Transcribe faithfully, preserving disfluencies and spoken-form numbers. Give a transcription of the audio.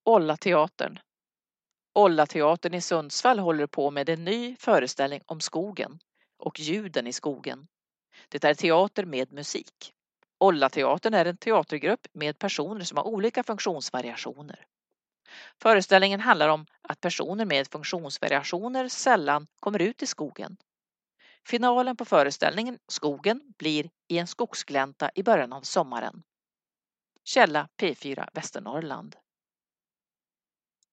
Olla-teatern. Olla-teatern i Sundsvall håller på med en ny föreställning om skogen och ljuden i skogen. Det är teater med musik. Olla-teatern är en teatergrupp med personer som har olika funktionsvariationer. Föreställningen handlar om att personer med funktionsvariationer sällan kommer ut i skogen. Finalen på föreställningen, Skogen, blir i en skogsglänta i början av sommaren. Källa P fyra Västernorrland.